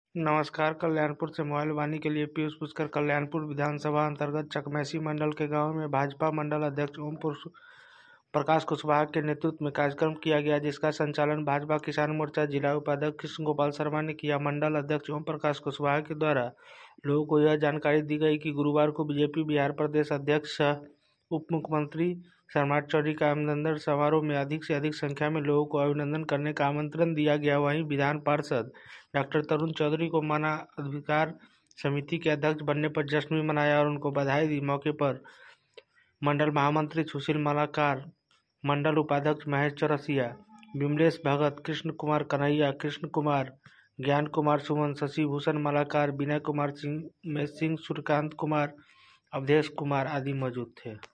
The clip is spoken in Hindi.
नमस्कार। कल्याणपुर से मोबाइल वाणी के लिए पीयूष पुष्कर। कल्याणपुर विधानसभा अंतर्गत चकमैसी मंडल के गांव में भाजपा मंडल अध्यक्ष ओम प्रकाश कुशवाहा के नेतृत्व में कार्यक्रम किया गया, जिसका संचालन भाजपा किसान मोर्चा जिला उपाध्यक्ष कृष्ण गोपाल शर्मा ने किया। मंडल अध्यक्ष ओम प्रकाश कुशवाहा के द्वारा लोगों को यह जानकारी दी गई कि गुरुवार को बीजेपी बिहार प्रदेश अध्यक्ष उप मुख्यमंत्री सम्राट चौधरी का अभिनंदन समारोह में अधिक से अधिक संख्या में लोगों को अभिनंदन करने का आमंत्रण दिया गया। वहीं विधान पार्षद डॉक्टर तरुण चौधरी को मानवाधिकार समिति के अध्यक्ष बनने पर जश्न भी मनाया और उनको बधाई दी। मौके पर मंडल महामंत्री सुशील मलाकार, मंडल उपाध्यक्ष महेश चौरसिया, विमलेश भगत, कृष्ण कुमार कन्हैया, कृष्ण कुमार, ज्ञान कुमार सुमन, शशि भूषण मलाकार, विनय कुमार सिंह, सूर्यकांत कुमार, अवधेश कुमार आदि मौजूद थे।